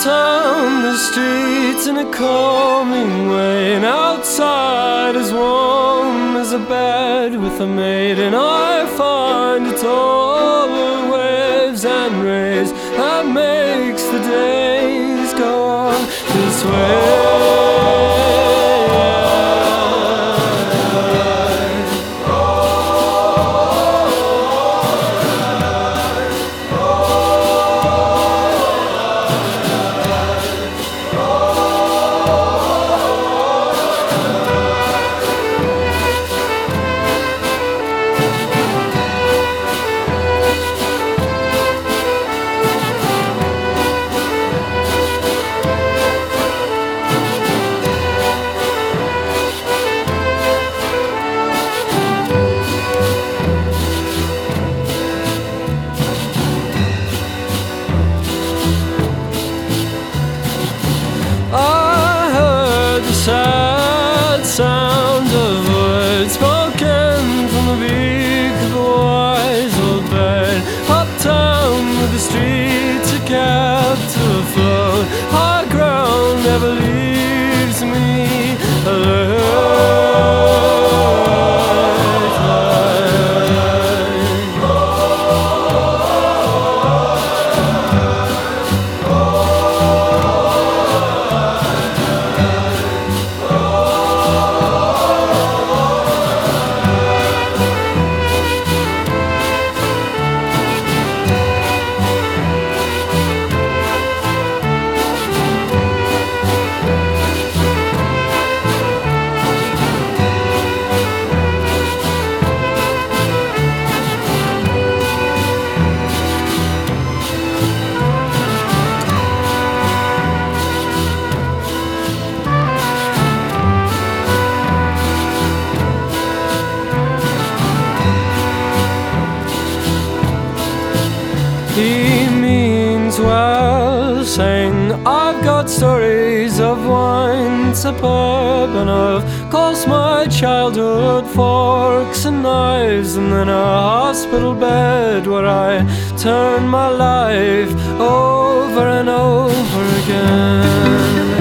Uptown, the streets in a calming way, and outside as warm as a bed with a maid. And I find it's all the waves and rays that makes the days go on this way. Sad sound of words spoken from the beak of a wise old bird. Uptown where the streets are kept afloat, high ground never leaves me alone. He means well, saying I've got stories of wine superb, and of course my childhood, forks and knives, and then a hospital bed where I turned my life over and over again.